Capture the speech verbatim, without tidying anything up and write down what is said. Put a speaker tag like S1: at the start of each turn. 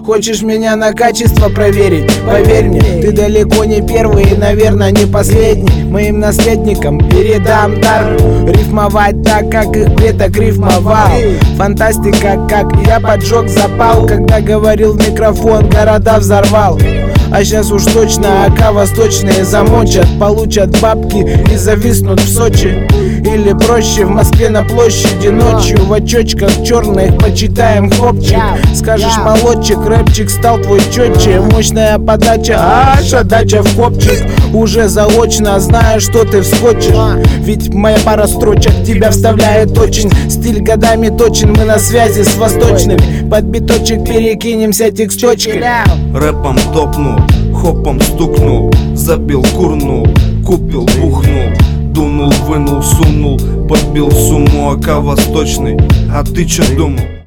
S1: Хочешь меня на качество проверить? Поверь мне, ты далеко не первый и, наверное, не последний. Моим наследникам передам дар рифмовать так, как их предок рифмовал. Фантастика, как я поджег запал, когда говорил в микрофон, города взорвал. А сейчас уж точно АК восточные замочат, получат бабки и зависнут в Сочи. Или проще в Москве на площади ночью в очочках черных почитаем хлопчик. Скажешь молодчик, рэпчик стал твой четче. Мощная подача, аж отдача в копчик. Уже заочно знаю, что ты вскочишь, ведь моя пара строчек тебя вставляет очень. Стиль годами точен, мы на связи с восточными. Под биточек перекинемся тексточкой.
S2: Рэпом топнул, хопом стукнул, забил, курнул, купил, бухнул, дунул, вынул, сунул, подбил сумму АК восточный. А ты чё думал?